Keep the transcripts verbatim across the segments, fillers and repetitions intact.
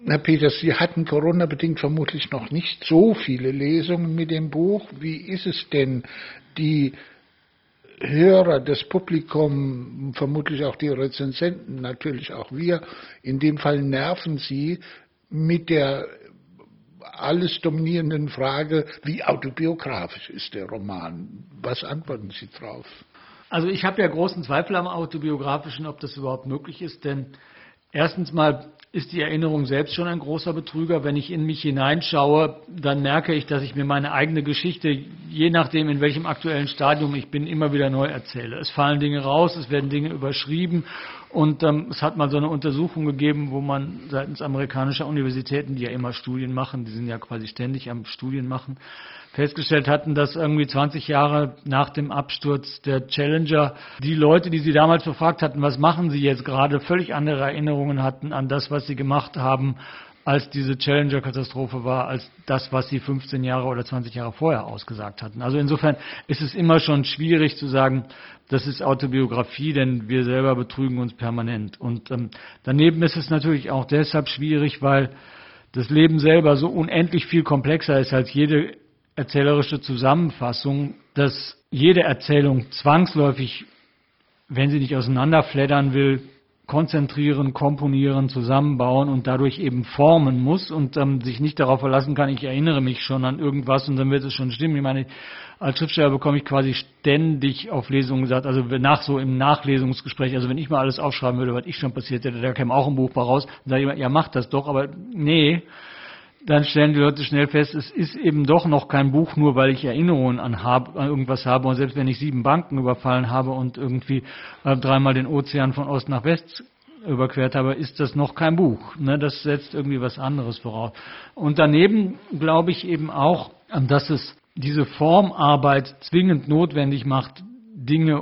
Herr Peters, Sie hatten Corona-bedingt vermutlich noch nicht so viele Lesungen mit dem Buch. Wie ist es denn, die Hörer, das Publikum, vermutlich auch die Rezensenten, natürlich auch wir, in dem Fall nerven Sie mit der alles dominierenden Frage, wie autobiografisch ist der Roman? Was antworten Sie drauf? Also ich habe ja großen Zweifel am Autobiografischen, ob das überhaupt möglich ist, denn erstens mal ist die Erinnerung selbst schon ein großer Betrüger. Wenn ich in mich hineinschaue, dann merke ich, dass ich mir meine eigene Geschichte, je nachdem in welchem aktuellen Stadium ich bin, immer wieder neu erzähle. Es fallen Dinge raus, es werden Dinge überschrieben und ähm, es hat mal so eine Untersuchung gegeben, wo man seitens amerikanischer Universitäten, die ja immer Studien machen, die sind ja quasi ständig am Studien machen, festgestellt hatten, dass irgendwie zwanzig Jahre nach dem Absturz der Challenger die Leute, die sie damals befragt hatten, was machen sie jetzt gerade, völlig andere Erinnerungen hatten an das, was sie gemacht haben, als diese Challenger-Katastrophe war, als das, was sie fünfzehn Jahre oder zwanzig Jahre vorher ausgesagt hatten. Also insofern ist es immer schon schwierig zu sagen, das ist Autobiografie, denn wir selber betrügen uns permanent. Und ähm, daneben ist es natürlich auch deshalb schwierig, weil das Leben selber so unendlich viel komplexer ist als jede erzählerische Zusammenfassung, dass jede Erzählung zwangsläufig, wenn sie nicht auseinanderfleddern will, konzentrieren, komponieren, zusammenbauen und dadurch eben formen muss und ähm, sich nicht darauf verlassen kann, ich erinnere mich schon an irgendwas und dann wird es schon stimmen. Ich meine, als Schriftsteller bekomme ich quasi ständig auf Lesungen gesagt, also nach so im Nachlesungsgespräch, also wenn ich mal alles aufschreiben würde, was ich schon passiert hätte, da käme auch ein Buch bei raus, dann sage ich immer, ja, macht das doch, aber nee. Dann stellen die Leute schnell fest, es ist eben doch noch kein Buch, nur weil ich Erinnerungen an, hab, an irgendwas habe. Und selbst wenn ich sieben Banken überfallen habe und irgendwie äh, dreimal den Ozean von Ost nach West überquert habe, ist das noch kein Buch. Ne? Das setzt irgendwie was anderes voraus. Und daneben glaube ich eben auch, dass es diese Formarbeit zwingend notwendig macht, Dinge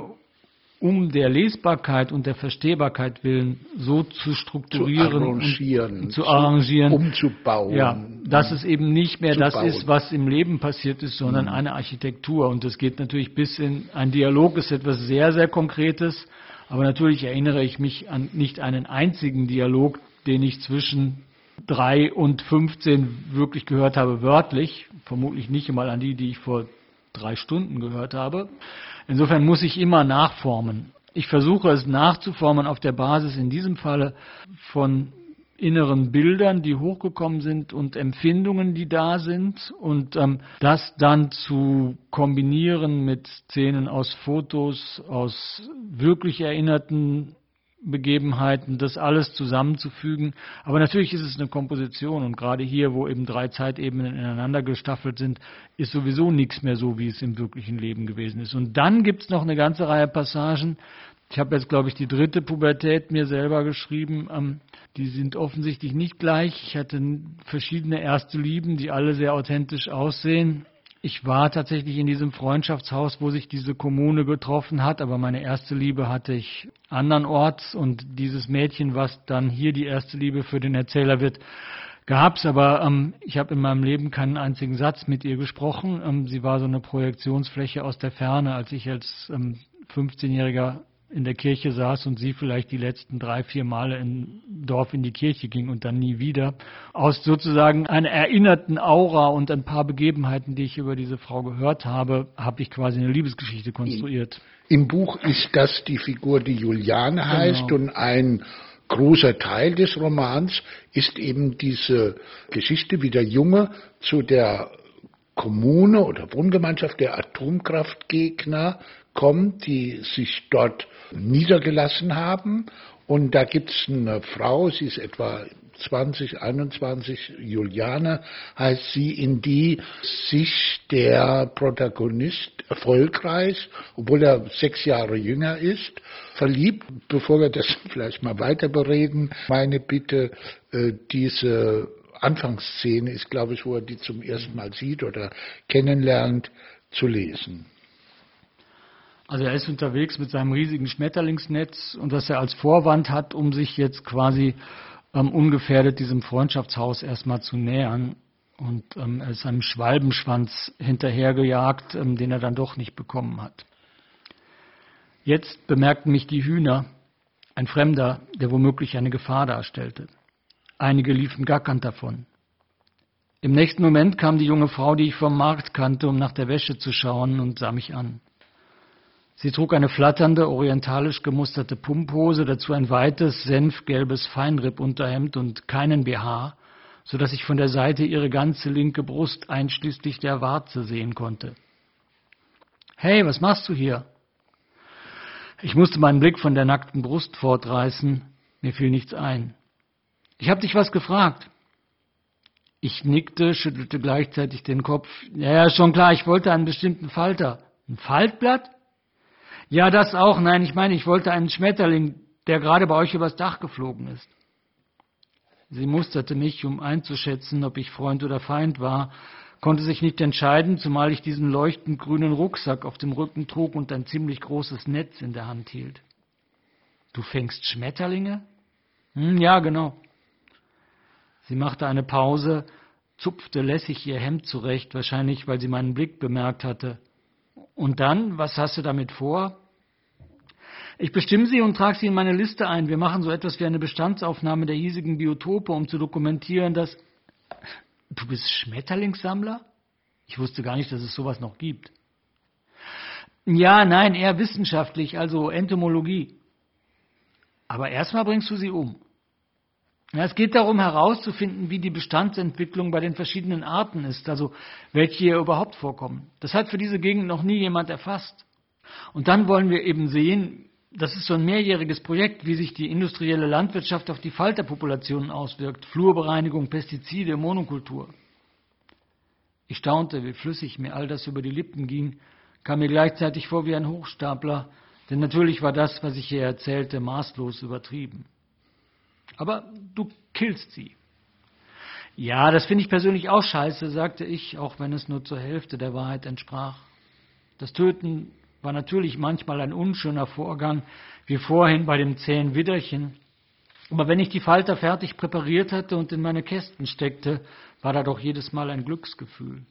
um der Lesbarkeit und der Verstehbarkeit willen so zu strukturieren, zu arrangieren, und zu arrangieren, umzubauen. Ja, dass es eben nicht mehr das bauen. ist, was im Leben passiert ist, sondern mhm. eine Architektur. Und das geht natürlich bis in, ein Dialog ist etwas sehr, sehr Konkretes, aber natürlich erinnere ich mich an nicht einen einzigen Dialog, den ich zwischen drei und fünfzehn wirklich gehört habe, wörtlich, vermutlich nicht einmal an die, die ich vor drei Stunden gehört habe. Insofern muss ich immer nachformen. Ich versuche es nachzuformen auf der Basis in diesem Falle von inneren Bildern, die hochgekommen sind und Empfindungen, die da sind und ähm, das dann zu kombinieren mit Szenen aus Fotos, aus wirklich erinnerten Begebenheiten, das alles zusammenzufügen. Aber natürlich ist es eine Komposition und gerade hier, wo eben drei Zeitebenen ineinander gestaffelt sind, ist sowieso nichts mehr so, wie es im wirklichen Leben gewesen ist. Und dann gibt es noch eine ganze Reihe Passagen. Ich habe jetzt, glaube ich, die dritte Pubertät mir selber geschrieben. Ähm, die sind offensichtlich nicht gleich. Ich hatte verschiedene erste Lieben, die alle sehr authentisch aussehen. Ich war tatsächlich in diesem Freundschaftshaus, wo sich diese Kommune getroffen hat, aber meine erste Liebe hatte ich andernorts und dieses Mädchen, was dann hier die erste Liebe für den Erzähler wird, gab es, aber ähm, ich habe in meinem Leben keinen einzigen Satz mit ihr gesprochen. Ähm, sie war so eine Projektionsfläche aus der Ferne, als ich als ähm, fünfzehnjähriger in der Kirche saß und sie vielleicht die letzten drei, vier Male im Dorf in die Kirche ging und dann nie wieder. Aus sozusagen einer erinnerten Aura und ein paar Begebenheiten, die ich über diese Frau gehört habe, habe ich quasi eine Liebesgeschichte konstruiert. Im Buch ist das die Figur, die Juliane heißt, genau. Und ein großer Teil des Romans ist eben diese Geschichte, wie der Junge zu der Kommune oder Wohngemeinschaft der Atomkraftgegner kommt, die sich dort niedergelassen haben. Und da gibt es eine Frau, sie ist etwa zwanzig, einundzwanzig, Juliane heißt sie, in die sich der Protagonist erfolgreich, obwohl er sechs Jahre jünger ist, verliebt. Bevor wir das vielleicht mal weiter bereden, meine Bitte, äh, diese Anfangsszene ist, glaube ich, wo er die zum ersten Mal sieht oder kennenlernt, zu lesen. Also er ist unterwegs mit seinem riesigen Schmetterlingsnetz und was er als Vorwand hat, um sich jetzt quasi ähm, ungefährdet diesem Freundschaftshaus erstmal zu nähern. Und ähm, er ist einem Schwalbenschwanz hinterhergejagt, ähm, den er dann doch nicht bekommen hat. Jetzt bemerkten mich die Hühner, ein Fremder, der womöglich eine Gefahr darstellte. Einige liefen gackernd davon. Im nächsten Moment kam die junge Frau, die ich vom Markt kannte, um nach der Wäsche zu schauen, und sah mich an. Sie trug eine flatternde, orientalisch gemusterte Pumphose, dazu ein weites, senfgelbes Feinrippunterhemd und keinen B H, sodass ich von der Seite ihre ganze linke Brust einschließlich der Warze sehen konnte. »Hey, was machst du hier?« Ich musste meinen Blick von der nackten Brust fortreißen. Mir fiel nichts ein. »Ich habe dich was gefragt.« Ich nickte, schüttelte gleichzeitig den Kopf. »Ja, ja, schon klar, ich wollte einen bestimmten Falter.« »Ein Faltblatt?« »Ja, das auch. Nein, ich meine, ich wollte einen Schmetterling, der gerade bei euch übers Dach geflogen ist.« Sie musterte mich, um einzuschätzen, ob ich Freund oder Feind war, konnte sich nicht entscheiden, zumal ich diesen leuchtend grünen Rucksack auf dem Rücken trug und ein ziemlich großes Netz in der Hand hielt. »Du fängst Schmetterlinge?« »Hm, ja, genau.« Sie machte eine Pause, zupfte lässig ihr Hemd zurecht, wahrscheinlich, weil sie meinen Blick bemerkt hatte. »Und dann, was hast du damit vor?« »Ich bestimme sie und trage sie in meine Liste ein. Wir machen so etwas wie eine Bestandsaufnahme der hiesigen Biotope, um zu dokumentieren, dass...« »Du bist Schmetterlingssammler?« Ich wusste gar nicht, dass es sowas noch gibt. »Ja, nein, eher wissenschaftlich, also Entomologie.« »Aber erstmal bringst du sie um.« Ja, es geht darum herauszufinden, wie die Bestandsentwicklung bei den verschiedenen Arten ist, also welche hier überhaupt vorkommen. Das hat für diese Gegend noch nie jemand erfasst. Und dann wollen wir eben sehen, das ist so ein mehrjähriges Projekt, wie sich die industrielle Landwirtschaft auf die Falterpopulationen auswirkt. Flurbereinigung, Pestizide, Monokultur. Ich staunte, wie flüssig mir all das über die Lippen ging, kam mir gleichzeitig vor wie ein Hochstapler, denn natürlich war das, was ich hier erzählte, maßlos übertrieben. »Aber du killst sie.« »Ja, das finde ich persönlich auch scheiße«, sagte ich, auch wenn es nur zur Hälfte der Wahrheit entsprach. Das Töten war natürlich manchmal ein unschöner Vorgang, wie vorhin bei dem zähen Widderchen. Aber wenn ich die Falter fertig präpariert hatte und in meine Kästen steckte, war da doch jedes Mal ein Glücksgefühl.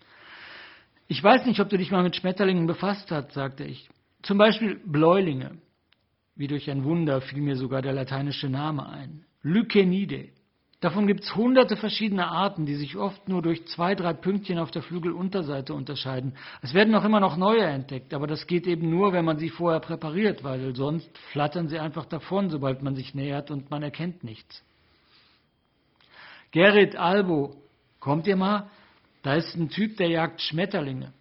»Ich weiß nicht, ob du dich mal mit Schmetterlingen befasst hast«, sagte ich. »Zum Beispiel Bläulinge.« Wie durch ein Wunder fiel mir sogar der lateinische Name ein. Lycaenidae. Davon gibt es hunderte verschiedene Arten, die sich oft nur durch zwei, drei Pünktchen auf der Flügelunterseite unterscheiden. Es werden auch immer noch neue entdeckt, aber das geht eben nur, wenn man sie vorher präpariert, weil sonst flattern sie einfach davon, sobald man sich nähert und man erkennt nichts. »Gerrit Albo, kommt ihr mal? Da ist ein Typ, der jagt Schmetterlinge.«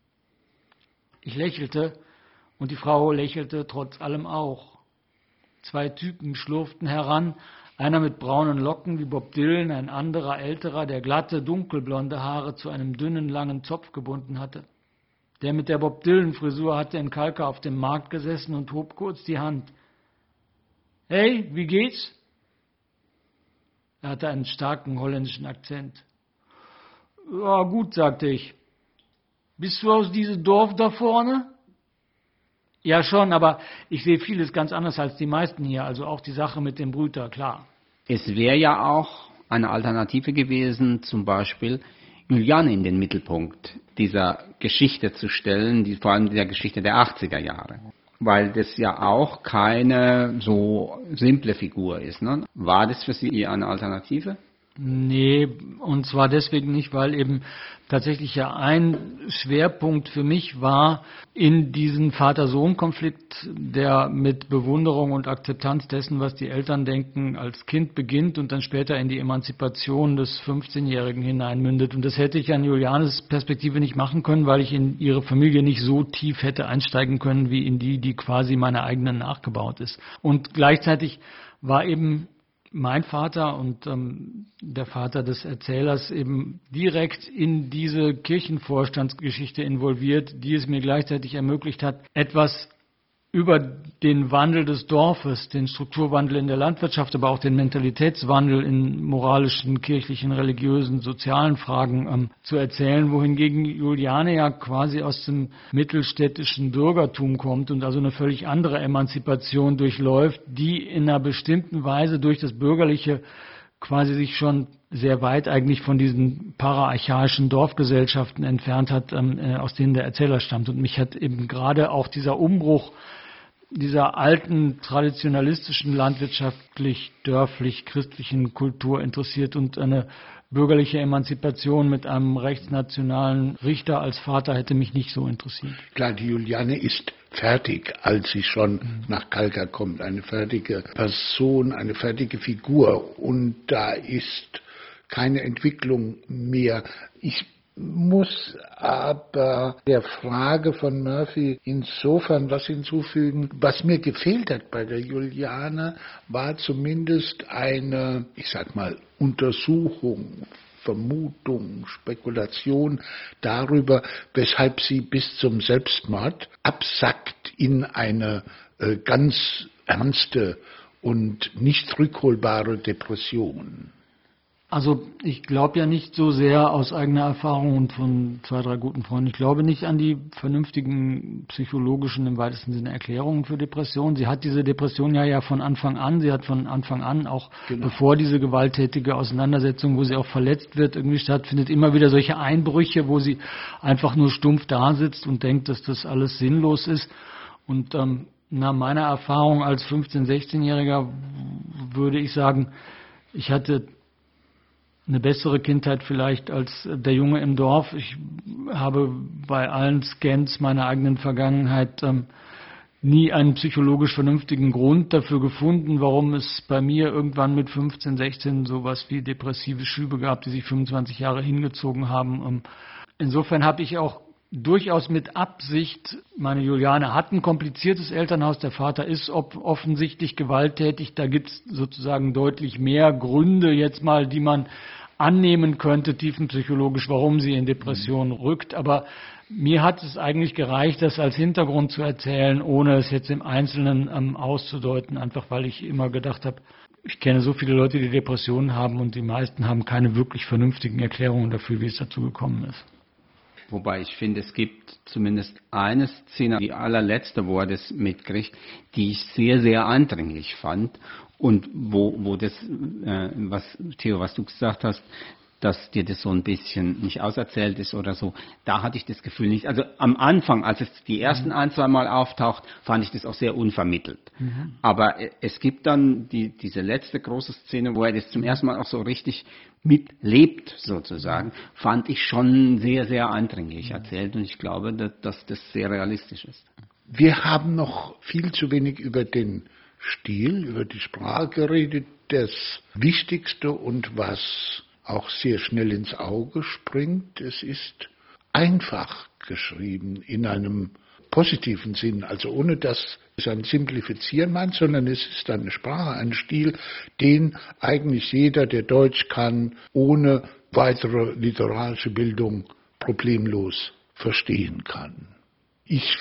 Ich lächelte und die Frau lächelte trotz allem auch. Zwei Typen schlurften heran, einer mit braunen Locken wie Bob Dylan, ein anderer älterer, der glatte, dunkelblonde Haare zu einem dünnen, langen Zopf gebunden hatte. Der mit der Bob Dylan-Frisur hatte in Kalka auf dem Markt gesessen und hob kurz die Hand. »Hey, wie geht's?« Er hatte einen starken holländischen Akzent. »Ja, gut«, sagte ich. »Bist du aus diesem Dorf da vorne?« »Ja, schon, aber ich sehe vieles ganz anders als die meisten hier, also auch die Sache mit dem Brüter, klar.« Es wäre ja auch eine Alternative gewesen, zum Beispiel Juliane in den Mittelpunkt dieser Geschichte zu stellen, die, vor allem der Geschichte der achtziger Jahre. Weil das ja auch keine so simple Figur ist. Ne? War das für Sie eine Alternative? Nee, und zwar deswegen nicht, weil eben tatsächlich ja ein Schwerpunkt für mich war in diesem Vater-Sohn-Konflikt, der mit Bewunderung und Akzeptanz dessen, was die Eltern denken, als Kind beginnt und dann später in die Emanzipation des fünfzehnjährigen hineinmündet. Und das hätte ich an Julianes Perspektive nicht machen können, weil ich in ihre Familie nicht so tief hätte einsteigen können, wie in die, die quasi meiner eigenen nachgebaut ist. Und gleichzeitig war eben mein Vater und ähm, der Vater des Erzählers eben direkt in diese Kirchenvorstandsgeschichte involviert, die es mir gleichzeitig ermöglicht hat, etwas über den Wandel des Dorfes, den Strukturwandel in der Landwirtschaft, aber auch den Mentalitätswandel in moralischen, kirchlichen, religiösen, sozialen Fragen ähm, zu erzählen, wohingegen Juliane ja quasi aus dem mittelstädtischen Bürgertum kommt und also eine völlig andere Emanzipation durchläuft, die in einer bestimmten Weise durch das Bürgerliche quasi sich schon sehr weit eigentlich von diesen paraarchaischen Dorfgesellschaften entfernt hat, ähm, aus denen der Erzähler stammt. Und mich hat eben gerade auch dieser Umbruch dieser alten, traditionalistischen, landwirtschaftlich, dörflich, christlichen Kultur interessiert und eine bürgerliche Emanzipation mit einem rechtsnationalen Richter als Vater hätte mich nicht so interessiert. Klar, die Juliane ist fertig, als sie schon mhm. nach Kalka kommt. Eine fertige Person, eine fertige Figur. Und da ist keine Entwicklung mehr. Ich muss aber der Frage von Murphy insofern was hinzufügen. Was mir gefehlt hat bei der Juliane, war zumindest eine, ich sag mal, Untersuchung, Vermutung, Spekulation darüber, weshalb sie bis zum Selbstmord absackt in eine äh, ganz ernste und nicht rückholbare Depression. Also ich glaube ja nicht so sehr aus eigener Erfahrung und von zwei, drei guten Freunden. Ich glaube nicht an die vernünftigen psychologischen, im weitesten Sinne, Erklärungen für Depressionen. Sie hat diese Depression ja ja von Anfang an. Sie hat von Anfang an, auch genau. bevor diese gewalttätige Auseinandersetzung, wo sie auch verletzt wird, irgendwie stattfindet, immer wieder solche Einbrüche, wo sie einfach nur stumpf da sitzt und denkt, dass das alles sinnlos ist. Und ähm, nach meiner Erfahrung als fünfzehn-, sechzehnjähriger würde ich sagen, ich hatte eine bessere Kindheit vielleicht als der Junge im Dorf. Ich habe bei allen Scans meiner eigenen Vergangenheit ähm, nie einen psychologisch vernünftigen Grund dafür gefunden, warum es bei mir irgendwann mit fünfzehn, sechzehn sowas wie depressive Schübe gab, die sich fünfundzwanzig Jahre hingezogen haben. Ähm, insofern habe ich auch durchaus mit Absicht, meine Juliane hat ein kompliziertes Elternhaus, der Vater ist offensichtlich gewalttätig, da gibt es sozusagen deutlich mehr Gründe jetzt mal, die man annehmen könnte, tiefenpsychologisch, warum sie in Depression mhm. rückt, aber mir hat es eigentlich gereicht, das als Hintergrund zu erzählen, ohne es jetzt im Einzelnen ähm, auszudeuten, einfach weil ich immer gedacht habe, ich kenne so viele Leute, die Depressionen haben und die meisten haben keine wirklich vernünftigen Erklärungen dafür, wie es dazu gekommen ist. Wobei ich finde, es gibt zumindest eine Szene, die allerletzte, wo er das mitkriegt, die ich sehr, sehr eindringlich fand. Und wo, wo das, äh, was, Theo, was du gesagt hast, dass dir das so ein bisschen nicht auserzählt ist oder so, da hatte ich das Gefühl nicht. Also am Anfang, als es die ersten mhm. ein, zwei Mal auftaucht, fand ich das auch sehr unvermittelt. Mhm. Aber es gibt dann die, diese letzte große Szene, wo er das zum ersten Mal auch so richtig mitlebt, sozusagen, fand ich schon sehr, sehr eindringlich mhm. erzählt. Und ich glaube, dass, dass das sehr realistisch ist. Wir haben noch viel zu wenig über den Stil, über die Sprache geredet. Das Wichtigste und was auch sehr schnell ins Auge springt, es ist einfach geschrieben in einem positiven Sinn, also ohne dass es ein Simplifizieren meint, sondern es ist eine Sprache, ein Stil, den eigentlich jeder, der Deutsch kann, ohne weitere literarische Bildung problemlos verstehen kann. Ich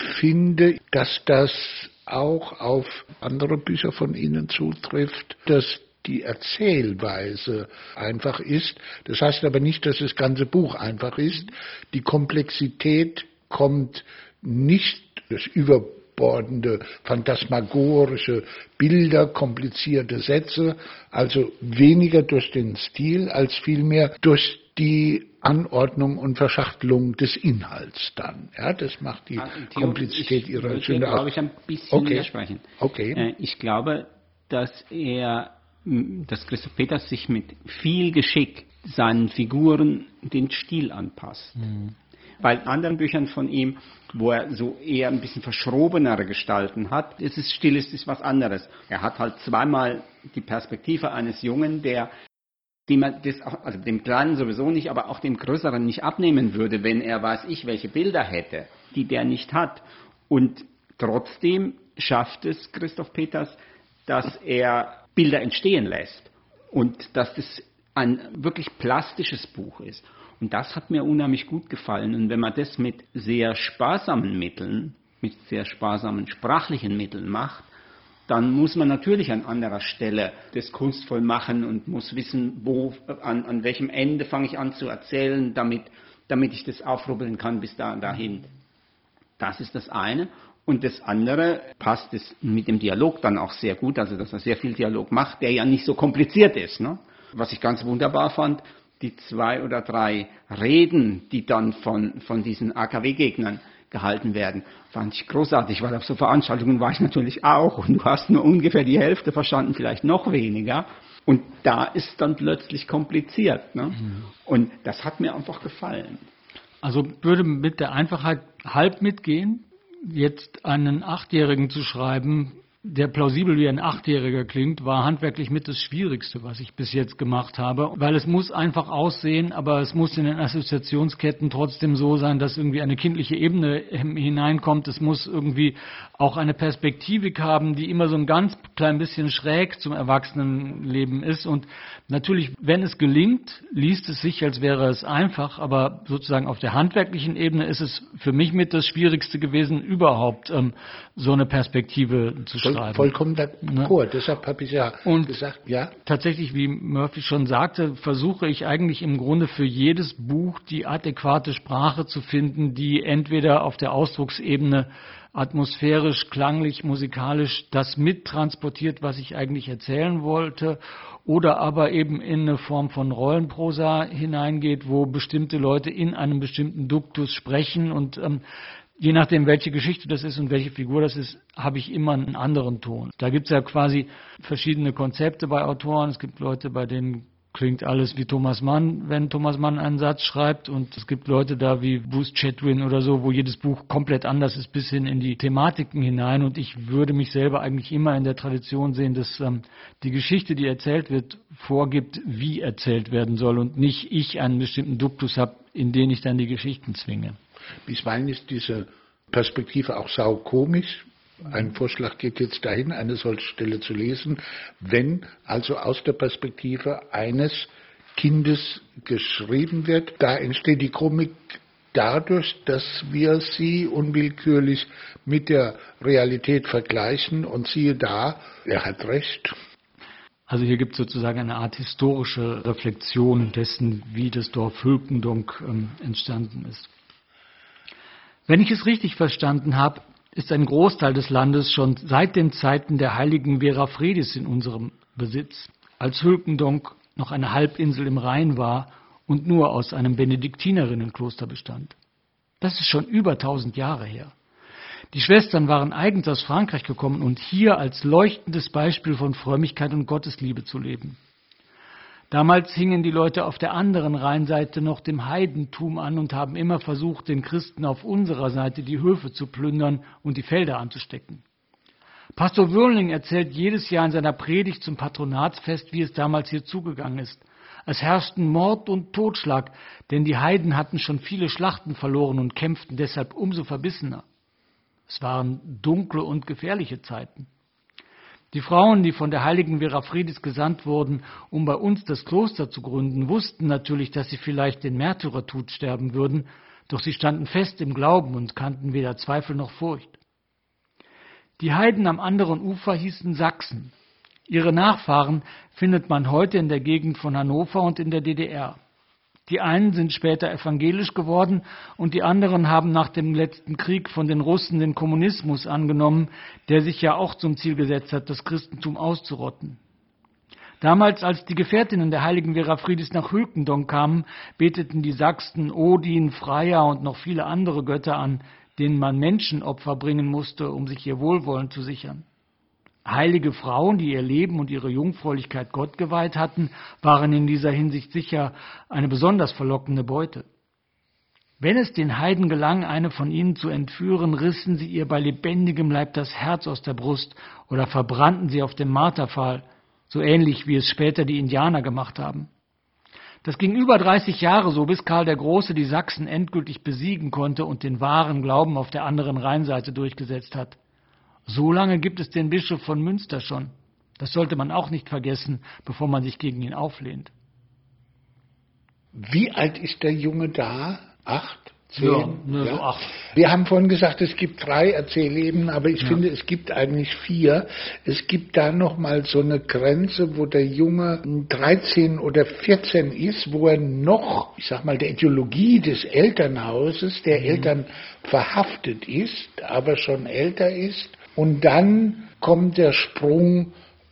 finde, dass das auch auf andere Bücher von Ihnen zutrifft, dass die Erzählweise einfach ist. Das heißt aber nicht, dass das ganze Buch einfach ist. Die Komplexität kommt nicht durch überbordende, phantasmagorische Bilder, komplizierte Sätze, also weniger durch den Stil, als vielmehr durch die Anordnung und Verschachtelung des Inhalts dann. Ja, das macht die also, Theo, Komplexität ich, ihrer Schöne aus. Ich glaube, ich ein bisschen okay. widersprechen. Okay. Äh, ich glaube, dass er dass Christoph Peters sich mit viel Geschick seinen Figuren den Stil anpasst. Mhm. Bei anderen Büchern von ihm, wo er so eher ein bisschen verschrobenere Gestalten hat, ist es stilistisch was anderes. Er hat halt zweimal die Perspektive eines Jungen, der dem er das auch, also dem Kleinen sowieso nicht, aber auch dem Größeren nicht abnehmen würde, wenn er weiß ich, welche Bilder hätte, die der nicht hat. Und trotzdem schafft es Christoph Peters, dass er Bilder entstehen lässt und dass das ein wirklich plastisches Buch ist. Und das hat mir unheimlich gut gefallen. Und wenn man das mit sehr sparsamen Mitteln, mit sehr sparsamen sprachlichen Mitteln macht, dann muss man natürlich an anderer Stelle das kunstvoll machen und muss wissen, wo, an, an welchem Ende fange ich an zu erzählen, damit, damit ich das aufrubbeln kann bis da, dahin. Das ist das eine. Und das andere passt es mit dem Dialog dann auch sehr gut, also dass er sehr viel Dialog macht, der ja nicht so kompliziert ist. Ne? Was ich ganz wunderbar fand, die zwei oder drei Reden, die dann von, von diesen A K W-Gegnern gehalten werden. Fand ich großartig, weil auf so Veranstaltungen war ich natürlich auch und du hast nur ungefähr die Hälfte verstanden, vielleicht noch weniger. Und da ist dann plötzlich kompliziert. Ne? Mhm. Und das hat mir einfach gefallen. Also würde mit der Einfachheit halb mitgehen, jetzt einen Achtjährigen zu schreiben, der plausibel wie ein Achtjähriger klingt, war handwerklich mit das Schwierigste, was ich bis jetzt gemacht habe, weil es muss einfach aussehen, aber es muss in den Assoziationsketten trotzdem so sein, dass irgendwie eine kindliche Ebene hineinkommt. Es muss irgendwie auch eine Perspektivik haben, die immer so ein ganz klein bisschen schräg zum Erwachsenenleben ist. Und natürlich, wenn es gelingt, liest es sich, als wäre es einfach, aber sozusagen auf der handwerklichen Ebene ist es für mich mit das Schwierigste gewesen, überhaupt ähm, so eine Perspektive zu schreiben. Vollkommen d'accord, ne? Deshalb habe ich ja und gesagt, ja. Tatsächlich, wie Murphy schon sagte, versuche ich eigentlich im Grunde für jedes Buch die adäquate Sprache zu finden, die entweder auf der Ausdrucksebene atmosphärisch, klanglich, musikalisch das mittransportiert, was ich eigentlich erzählen wollte, oder aber eben in eine Form von Rollenprosa hineingeht, wo bestimmte Leute in einem bestimmten Duktus sprechen und ähm, je nachdem, welche Geschichte das ist und welche Figur das ist, habe ich immer einen anderen Ton. Da gibt es ja quasi verschiedene Konzepte bei Autoren. Es gibt Leute, bei denen klingt alles wie Thomas Mann, wenn Thomas Mann einen Satz schreibt. Und es gibt Leute da wie Bruce Chatwin oder so, wo jedes Buch komplett anders ist, bis hin in die Thematiken hinein. Und ich würde mich selber eigentlich immer in der Tradition sehen, dass ähm, die Geschichte, die erzählt wird, vorgibt, wie erzählt werden soll und nicht ich einen bestimmten Duktus habe, in den ich dann die Geschichten zwinge. Bisweilen ist diese Perspektive auch saukomisch. Ein Vorschlag geht jetzt dahin, eine solche Stelle zu lesen, wenn also aus der Perspektive eines Kindes geschrieben wird. Da entsteht die Komik dadurch, dass wir sie unwillkürlich mit der Realität vergleichen und siehe da, er hat recht. Also hier gibt es sozusagen eine Art historische Reflexion dessen, wie das Dorf Hülkendonk ähm, entstanden ist. Wenn ich es richtig verstanden habe, ist ein Großteil des Landes schon seit den Zeiten der heiligen Vera Fredis in unserem Besitz, als Hülkendonk noch eine Halbinsel im Rhein war und nur aus einem Benediktinerinnenkloster bestand. Das ist schon über tausend Jahre her. Die Schwestern waren eigens aus Frankreich gekommen und hier als leuchtendes Beispiel von Frömmigkeit und Gottesliebe zu leben. Damals hingen die Leute auf der anderen Rheinseite noch dem Heidentum an und haben immer versucht, den Christen auf unserer Seite die Höfe zu plündern und die Felder anzustecken. Pastor Wörling erzählt jedes Jahr in seiner Predigt zum Patronatsfest, wie es damals hier zugegangen ist. Es herrschten Mord und Totschlag, denn die Heiden hatten schon viele Schlachten verloren und kämpften deshalb umso verbissener. Es waren dunkle und gefährliche Zeiten. Die Frauen, die von der heiligen Vera Fredis gesandt wurden, um bei uns das Kloster zu gründen, wussten natürlich, dass sie vielleicht den Märtyrertod sterben würden, doch sie standen fest im Glauben und kannten weder Zweifel noch Furcht. Die Heiden am anderen Ufer hießen Sachsen. Ihre Nachfahren findet man heute in der Gegend von Hannover und in der D D R. Die einen sind später evangelisch geworden und die anderen haben nach dem letzten Krieg von den Russen den Kommunismus angenommen, der sich ja auch zum Ziel gesetzt hat, das Christentum auszurotten. Damals, als die Gefährtinnen der heiligen Vera Fredis nach Hülkendonk kamen, beteten die Sachsen Odin, Freya und noch viele andere Götter an, denen man Menschenopfer bringen musste, um sich ihr Wohlwollen zu sichern. Heilige Frauen, die ihr Leben und ihre Jungfräulichkeit Gott geweiht hatten, waren in dieser Hinsicht sicher eine besonders verlockende Beute. Wenn es den Heiden gelang, eine von ihnen zu entführen, rissen sie ihr bei lebendigem Leib das Herz aus der Brust oder verbrannten sie auf dem Marterpfahl, so ähnlich wie es später die Indianer gemacht haben. Das ging über dreißig Jahre so, bis Karl der Große die Sachsen endgültig besiegen konnte und den wahren Glauben auf der anderen Rheinseite durchgesetzt hat. So lange gibt es den Bischof von Münster schon. Das sollte man auch nicht vergessen, bevor man sich gegen ihn auflehnt. Wie alt ist der Junge da? Acht? Zehn? Ja, ne, ja. So acht. Wir haben vorhin gesagt, es gibt drei Erzählebenen, aber ich ja. finde, es gibt eigentlich vier. Es gibt da nochmal so eine Grenze, wo der Junge dreizehn oder vierzehn ist, wo er noch, ich sag mal, der Ideologie des Elternhauses, der mhm. Eltern verhaftet ist, aber schon älter ist. Und dann kommt der Sprung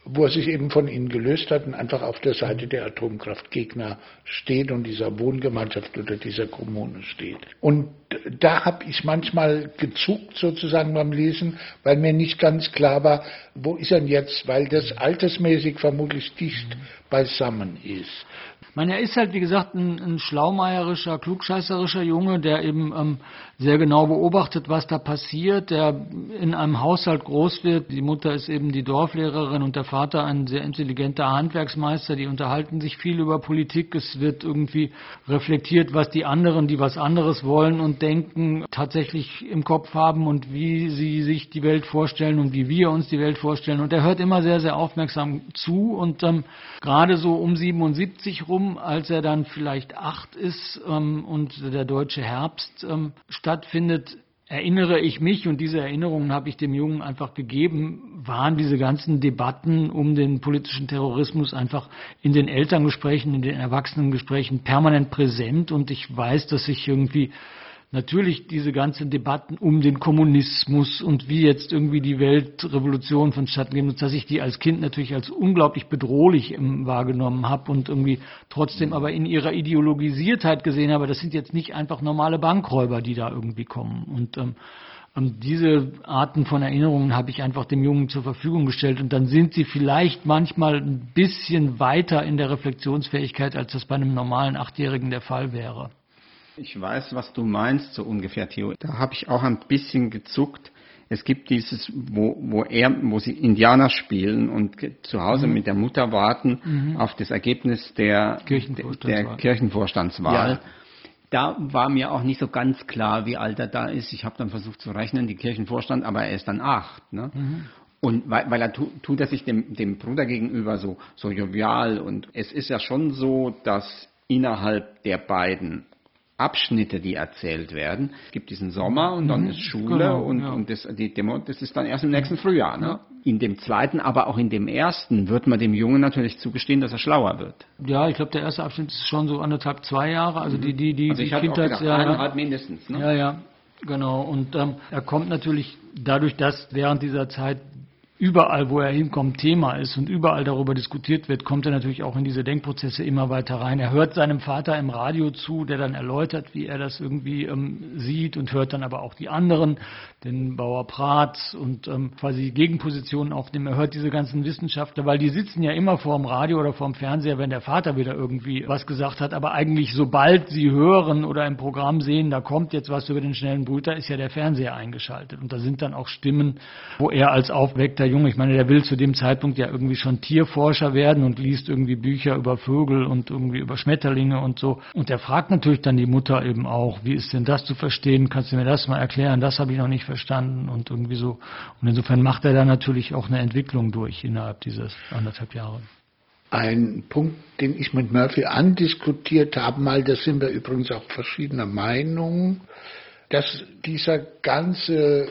wo er sich eben von ihnen gelöst hat und einfach auf der Seite der Atomkraftgegner steht und dieser Wohngemeinschaft oder dieser Kommune steht. Und da habe ich manchmal gezuckt sozusagen beim Lesen, weil mir nicht ganz klar war, wo ist er denn jetzt, weil das altersmäßig vermutlich dicht beisammen ist. Ich meine, er ist halt, wie gesagt, ein, ein schlaumeierischer, klugscheißerischer Junge, der eben ähm, sehr genau beobachtet, was da passiert, der in einem Haushalt groß wird. Die Mutter ist eben die Dorflehrerin und der Vater ein sehr intelligenter Handwerksmeister. Die unterhalten sich viel über Politik. Es wird irgendwie reflektiert, was die anderen, die was anderes wollen und denken, tatsächlich im Kopf haben und wie sie sich die Welt vorstellen und wie wir uns die Welt vorstellen. Und er hört immer sehr, sehr aufmerksam zu und ähm, gerade so um siebenundsiebzig rum, als er dann vielleicht acht ist ähm, und der deutsche Herbst ähm, stattfindet, erinnere ich mich, und diese Erinnerungen habe ich dem Jungen einfach gegeben, waren diese ganzen Debatten um den politischen Terrorismus einfach in den Elterngesprächen, in den Erwachsenengesprächen permanent präsent. Und ich weiß, dass ich irgendwie natürlich diese ganzen Debatten um den Kommunismus und wie jetzt irgendwie die Weltrevolution vonstatten gehen, dass ich die als Kind natürlich als unglaublich bedrohlich wahrgenommen habe und irgendwie trotzdem aber in ihrer Ideologisiertheit gesehen habe, das sind jetzt nicht einfach normale Bankräuber, die da irgendwie kommen. Und ähm, Und diese Arten von Erinnerungen habe ich einfach dem Jungen zur Verfügung gestellt. Und dann sind sie vielleicht manchmal ein bisschen weiter in der Reflexionsfähigkeit, als das bei einem normalen Achtjährigen der Fall wäre. Ich weiß, was du meinst, so ungefähr, Theo. Da habe ich auch ein bisschen gezuckt. Es gibt dieses, wo, wo er, wo sie Indianer spielen und zu Hause mhm. mit der Mutter warten mhm. auf das Ergebnis der Kirchenvorstandswahl. Der Kirchenvorstandswahl. Ja. Da war mir auch nicht so ganz klar, wie alt er da ist. Ich habe dann versucht zu rechnen, die Kirchenvorstand, aber er ist dann acht. Ne? Mhm. Und weil, weil er tu, tut er sich dem, dem Bruder gegenüber so, so jovial. Und es ist ja schon so, dass innerhalb der beiden Abschnitte, die erzählt werden. Es gibt diesen Sommer und dann mhm, ist Schule genau, und, ja. und das, die Demo, das ist dann erst im nächsten Frühjahr. Ne? Ja. In dem zweiten, aber auch in dem ersten wird man dem Jungen natürlich zugestehen, dass er schlauer wird. Ja, ich glaube, der erste Abschnitt ist schon so anderthalb, zwei Jahre. Also die, die, die, also ich die Kindheitsjahre. Eineinhalb mindestens. Ne? Ja, ja, genau. Und ähm, er kommt natürlich dadurch, dass während dieser Zeit überall, wo er hinkommt, Thema ist und überall darüber diskutiert wird, kommt er natürlich auch in diese Denkprozesse immer weiter rein. Er hört seinem Vater im Radio zu, der dann erläutert, wie er das irgendwie ähm, sieht, und hört dann aber auch die anderen, den Bauer Prath und ähm, quasi Gegenpositionen aufnehmen. Er hört diese ganzen Wissenschaftler, weil die sitzen ja immer vorm Radio oder vorm Fernseher, wenn der Vater wieder irgendwie was gesagt hat, aber eigentlich sobald sie hören oder im Programm sehen, da kommt jetzt was über den schnellen Brüter, ist ja der Fernseher eingeschaltet. Und da sind dann auch Stimmen, wo er als aufgeweckter Junge, ich meine, der will zu dem Zeitpunkt ja irgendwie schon Tierforscher werden und liest irgendwie Bücher über Vögel und irgendwie über Schmetterlinge und so. Und der fragt natürlich dann die Mutter eben auch, wie ist denn das zu verstehen? Kannst du mir das mal erklären? Das habe ich noch nicht verstanden und irgendwie so. Und insofern macht er da natürlich auch eine Entwicklung durch innerhalb dieses anderthalb Jahre. Ein Punkt, den ich mit Murphy andiskutiert habe, mal, da sind wir übrigens auch verschiedener Meinung, dass dieser ganze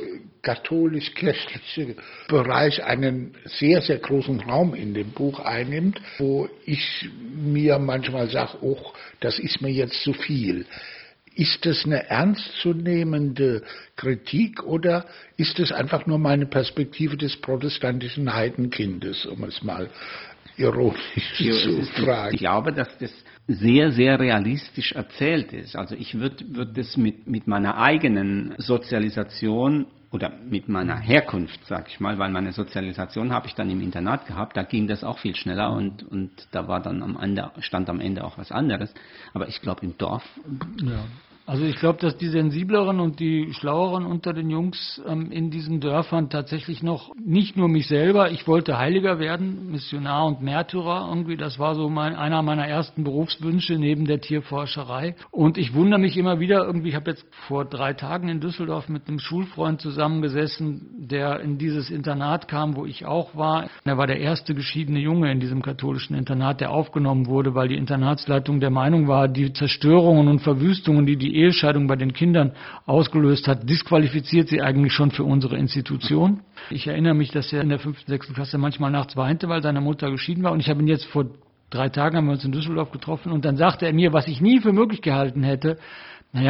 katholisch-kirchliche Bereich einen sehr, sehr großen Raum in dem Buch einnimmt, wo ich mir manchmal sage, oh, das ist mir jetzt zu viel. Ist das eine ernstzunehmende Kritik oder ist es einfach nur meine Perspektive des protestantischen Heidenkindes, um es mal ironisch ja, zu fragen? Ich glaube, dass das sehr, sehr realistisch erzählt ist. Also ich würde würd das mit, mit meiner eigenen Sozialisation oder mit meiner Herkunft, sag ich mal, weil meine Sozialisation habe ich dann im Internat gehabt, da ging das auch viel schneller und, und da war dann am Ende, stand am Ende auch was anderes. Aber ich glaube im Dorf... Ja. Also ich glaube, dass die sensibleren und die schlaueren unter den Jungs ähm, in diesen Dörfern tatsächlich noch, nicht nur mich selber, ich wollte Heiliger werden, Missionar und Märtyrer irgendwie, das war so mein, einer meiner ersten Berufswünsche neben der Tierforscherei. Und ich wundere mich immer wieder, irgendwie, ich habe jetzt vor drei Tagen in Düsseldorf mit einem Schulfreund zusammengesessen, der in dieses Internat kam, wo ich auch war. Er war der erste geschiedene Junge in diesem katholischen Internat, der aufgenommen wurde, weil die Internatsleitung der Meinung war, die Zerstörungen und Verwüstungen, die die Ehescheidung bei den Kindern ausgelöst hat, disqualifiziert sie eigentlich schon für unsere Institution. Ich erinnere mich, dass er in der fünften, sechsten Klasse manchmal nachts weinte, weil seine Mutter geschieden war. Und ich habe ihn jetzt vor drei Tagen, haben wir uns in Düsseldorf getroffen, und dann sagte er mir, was ich nie für möglich gehalten hätte, naja,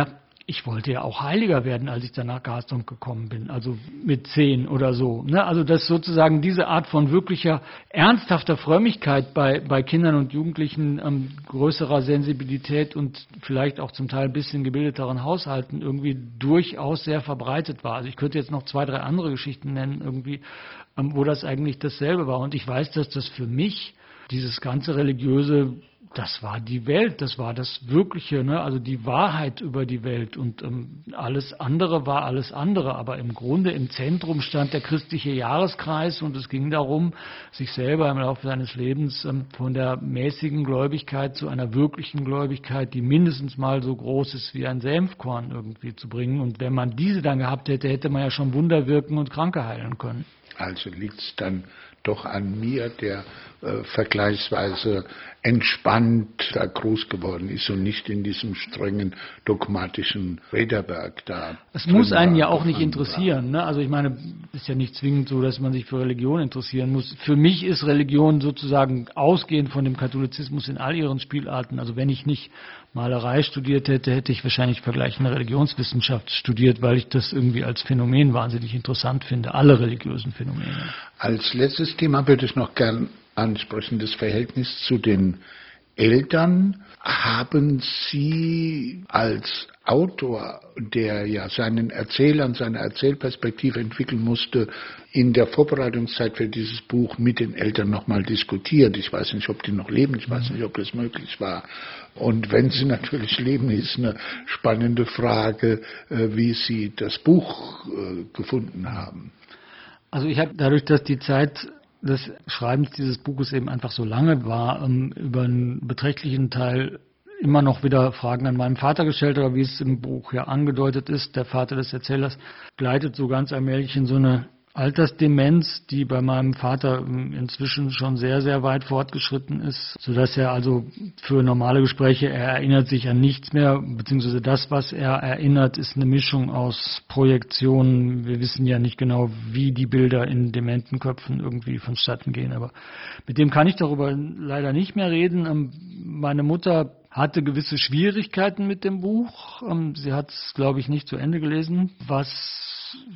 ich wollte ja auch Heiliger werden, als ich dann nach Garsdorf gekommen bin, also mit zehn oder so. Ne? Also dass sozusagen diese Art von wirklicher, ernsthafter Frömmigkeit bei, bei Kindern und Jugendlichen, ähm, größerer Sensibilität und vielleicht auch zum Teil ein bisschen gebildeteren Haushalten irgendwie durchaus sehr verbreitet war. Also ich könnte jetzt noch zwei, drei andere Geschichten nennen, irgendwie, ähm, wo das eigentlich dasselbe war. Und ich weiß, dass das für mich, dieses ganze Religiöse, das war die Welt, das war das Wirkliche, ne? Also die Wahrheit über die Welt und ähm, alles andere war alles andere, aber im Grunde im Zentrum stand der christliche Jahreskreis und es ging darum, sich selber im Laufe seines Lebens ähm, von der mäßigen Gläubigkeit zu einer wirklichen Gläubigkeit, die mindestens mal so groß ist wie ein Senfkorn irgendwie zu bringen, und wenn man diese dann gehabt hätte, hätte man ja schon Wunder wirken und Kranke heilen können. Also liegt es dann doch an mir, der äh, vergleichsweise entspannt da groß geworden ist und nicht in diesem strengen dogmatischen Räderwerk da. Es muss einen ja auch nicht interessieren. Ne? Also ich meine, es ist ja nicht zwingend so, dass man sich für Religion interessieren muss. Für mich ist Religion sozusagen ausgehend von dem Katholizismus in all ihren Spielarten. Also wenn ich nicht Malerei studiert hätte, hätte ich wahrscheinlich vergleichende Religionswissenschaft studiert, weil ich das irgendwie als Phänomen wahnsinnig interessant finde, alle religiösen Phänomene. Als letztes Thema würde ich noch gern ansprechen, das Verhältnis zu den Eltern. Haben Sie als Autor, der ja seinen Erzählern, seine Erzählperspektive entwickeln musste, in der Vorbereitungszeit für dieses Buch mit den Eltern nochmal diskutiert? Ich weiß nicht, ob die noch leben, ich weiß nicht, ob das möglich war. Und wenn sie natürlich leben, ist eine spannende Frage, wie Sie das Buch gefunden haben. Also ich habe dadurch, dass die Zeit des Schreibens dieses Buches eben einfach so lange war, über einen beträchtlichen Teil immer noch wieder Fragen an meinen Vater gestellt, oder wie es im Buch ja angedeutet ist, der Vater des Erzählers gleitet so ganz allmählich in so eine Altersdemenz, die bei meinem Vater inzwischen schon sehr, sehr weit fortgeschritten ist, sodass er also für normale Gespräche, er erinnert sich an nichts mehr, beziehungsweise das, was er erinnert, ist eine Mischung aus Projektionen. Wir wissen ja nicht genau, wie die Bilder in dementen Köpfen irgendwie vonstatten gehen, aber mit dem kann ich darüber leider nicht mehr reden. Meine Mutter hatte gewisse Schwierigkeiten mit dem Buch. Sie hat es, glaube ich, nicht zu Ende gelesen, was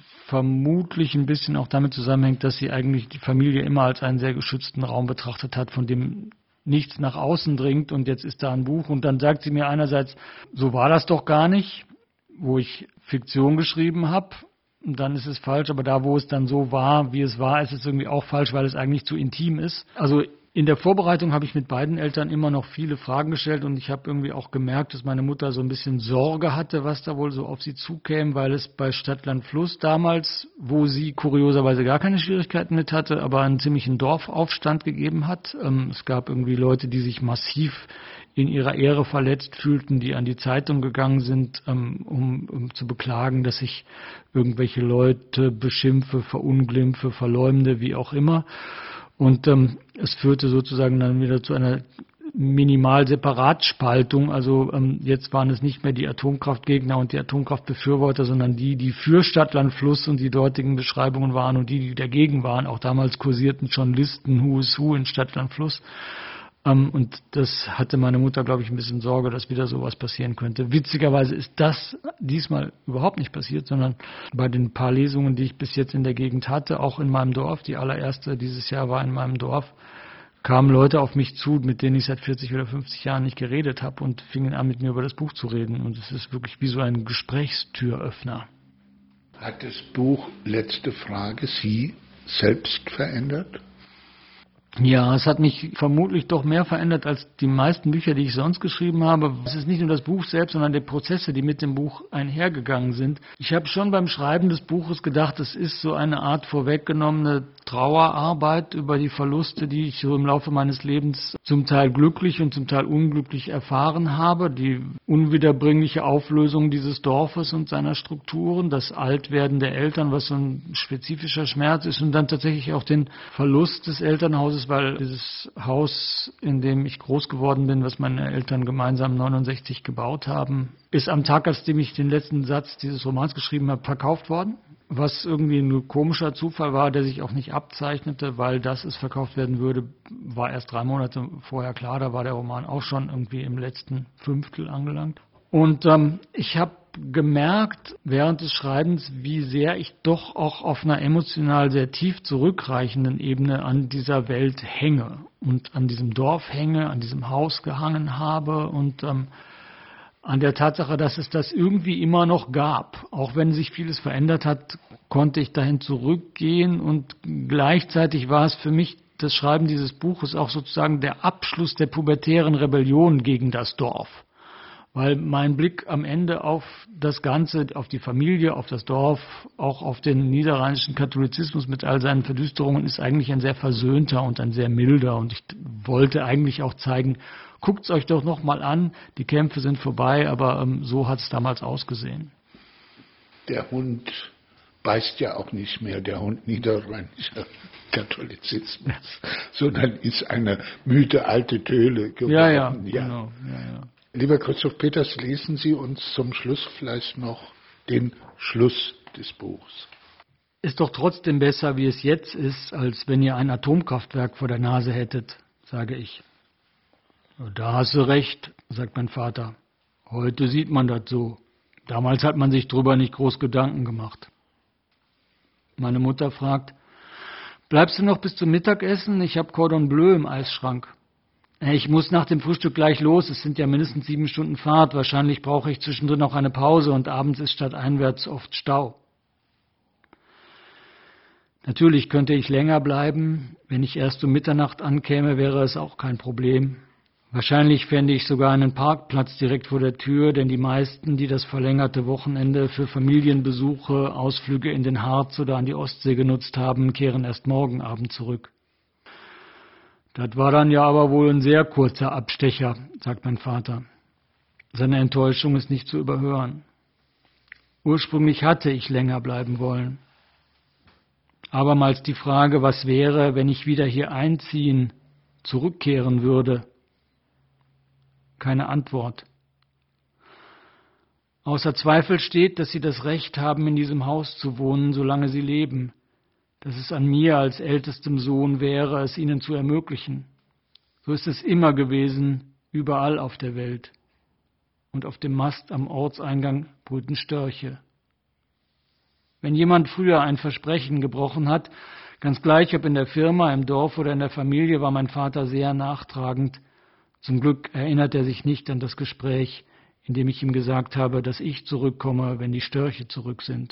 vermutlich ein bisschen auch damit zusammenhängt, dass sie eigentlich die Familie immer als einen sehr geschützten Raum betrachtet hat, von dem nichts nach außen dringt, und jetzt ist da ein Buch und dann sagt sie mir einerseits, so war das doch gar nicht, wo ich Fiktion geschrieben habe, und dann ist es falsch, aber da, wo es dann so war, wie es war, ist es irgendwie auch falsch, weil es eigentlich zu intim ist. Also in der Vorbereitung habe ich mit beiden Eltern immer noch viele Fragen gestellt, und ich habe irgendwie auch gemerkt, dass meine Mutter so ein bisschen Sorge hatte, was da wohl so auf sie zukäme, weil es bei Stadt, Land, Fluss damals, wo sie kurioserweise gar keine Schwierigkeiten mit hatte, aber einen ziemlichen Dorfaufstand gegeben hat. Ähm, es gab irgendwie Leute, die sich massiv in ihrer Ehre verletzt fühlten, die an die Zeitung gegangen sind, ähm, um, um zu beklagen, dass ich irgendwelche Leute beschimpfe, verunglimpfe, verleumde, wie auch immer. Und ähm, es führte sozusagen dann wieder zu einer Minimal-Separatspaltung. Also ähm, jetzt waren es nicht mehr die Atomkraftgegner und die Atomkraftbefürworter, sondern die, die für Stadt, Land, Fluss und die dortigen Beschreibungen waren, und die, die dagegen waren. Auch damals kursierten schon Listen Who is Who in Stadt, Land, Fluss. Ähm, und das hatte meine Mutter, glaube ich, ein bisschen Sorge, dass wieder sowas passieren könnte. Witzigerweise ist das diesmal überhaupt nicht passiert, sondern bei den paar Lesungen, die ich bis jetzt in der Gegend hatte, auch in meinem Dorf, die allererste dieses Jahr war in meinem Dorf, kamen Leute auf mich zu, mit denen ich seit vierzig oder fünfzig Jahren nicht geredet habe, und fingen an, mit mir über das Buch zu reden. Und es ist wirklich wie so ein Gesprächstüröffner. Hat das Buch, letzte Frage, Sie selbst verändert? Ja, es hat mich vermutlich doch mehr verändert als die meisten Bücher, die ich sonst geschrieben habe. Es ist nicht nur das Buch selbst, sondern die Prozesse, die mit dem Buch einhergegangen sind. Ich habe schon beim Schreiben des Buches gedacht, es ist so eine Art vorweggenommene Trauerarbeit über die Verluste, die ich so im Laufe meines Lebens zum Teil glücklich und zum Teil unglücklich erfahren habe. Die unwiederbringliche Auflösung dieses Dorfes und seiner Strukturen, das Altwerden der Eltern, was so ein spezifischer Schmerz ist, und dann tatsächlich auch den Verlust des Elternhauses, weil dieses Haus, in dem ich groß geworden bin, was meine Eltern gemeinsam neunundsechzig gebaut haben, ist am Tag, als dem ich den letzten Satz dieses Romans geschrieben habe, verkauft worden. Was irgendwie ein komischer Zufall war, der sich auch nicht abzeichnete, weil das es verkauft werden würde, war erst drei Monate vorher klar. Da war der Roman auch schon irgendwie im letzten Fünftel angelangt. Und ähm, ich habe gemerkt während des Schreibens, wie sehr ich doch auch auf einer emotional sehr tief zurückreichenden Ebene an dieser Welt hänge und an diesem Dorf hänge, an diesem Haus gehangen habe und ähm, an der Tatsache, dass es das irgendwie immer noch gab. Auch wenn sich vieles verändert hat, konnte ich dahin zurückgehen und gleichzeitig war es für mich das Schreiben dieses Buches auch sozusagen der Abschluss der pubertären Rebellion gegen das Dorf. Weil mein Blick am Ende auf das Ganze, auf die Familie, auf das Dorf, auch auf den niederrheinischen Katholizismus mit all seinen Verdüsterungen ist eigentlich ein sehr versöhnter und ein sehr milder. Und ich wollte eigentlich auch zeigen, guckt es euch doch noch mal an, die Kämpfe sind vorbei, aber ähm, so hat es damals ausgesehen. Der Hund beißt ja auch nicht mehr, der Hund niederrheinischer Katholizismus, sondern ist eine müde alte Töle geworden. Ja, ja, ja. Genau. Ja, ja. Lieber Christoph Peters, lesen Sie uns zum Schluss vielleicht noch den Schluss des Buchs. Ist doch trotzdem besser, wie es jetzt ist, als wenn ihr ein Atomkraftwerk vor der Nase hättet, sage ich. Da hast du recht, sagt mein Vater. Heute sieht man das so. Damals hat man sich drüber nicht groß Gedanken gemacht. Meine Mutter fragt, bleibst du noch bis zum Mittagessen? Ich habe Cordon Bleu im Eisschrank. Ich muss nach dem Frühstück gleich los. Es sind ja mindestens sieben Stunden Fahrt. Wahrscheinlich brauche ich zwischendrin auch eine Pause und abends ist stadteinwärts oft Stau. Natürlich könnte ich länger bleiben. Wenn ich erst um Mitternacht ankäme, wäre es auch kein Problem. Wahrscheinlich fände ich sogar einen Parkplatz direkt vor der Tür, denn die meisten, die das verlängerte Wochenende für Familienbesuche, Ausflüge in den Harz oder an die Ostsee genutzt haben, kehren erst morgen Abend zurück. Das war dann ja aber wohl ein sehr kurzer Abstecher, sagt mein Vater. Seine Enttäuschung ist nicht zu überhören. Ursprünglich hatte ich länger bleiben wollen. Abermals die Frage, was wäre, wenn ich wieder hier einziehen, zurückkehren würde? Keine Antwort. Außer Zweifel steht, dass sie das Recht haben, in diesem Haus zu wohnen, solange sie leben. Dass es an mir als ältestem Sohn wäre, es ihnen zu ermöglichen. So ist es immer gewesen, überall auf der Welt. Und auf dem Mast am Ortseingang brüten Störche. Wenn jemand früher ein Versprechen gebrochen hat, ganz gleich ob in der Firma, im Dorf oder in der Familie, war mein Vater sehr nachtragend. Zum Glück erinnert er sich nicht an das Gespräch, in dem ich ihm gesagt habe, dass ich zurückkomme, wenn die Störche zurück sind.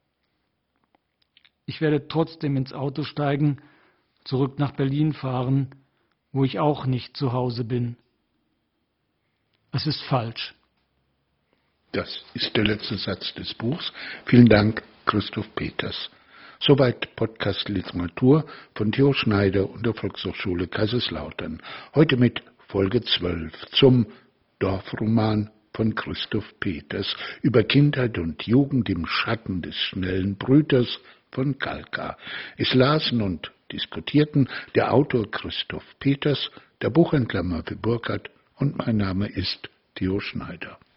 Ich werde trotzdem ins Auto steigen, zurück nach Berlin fahren, wo ich auch nicht zu Hause bin. Es ist falsch. Das ist der letzte Satz des Buchs. Vielen Dank, Christoph Peters. Soweit Podcast Literatur von Theo Schneider und der Volkshochschule Kaiserslautern. Heute mit Folge zwölf zum Dorfroman von Christoph Peters über Kindheit und Jugend im Schatten des schnellen Brüters von Kalkar. Es lasen und diskutierten der Autor Christoph Peters, der Buchhändler Murphy Burkhardt und mein Name ist Theo Schneider.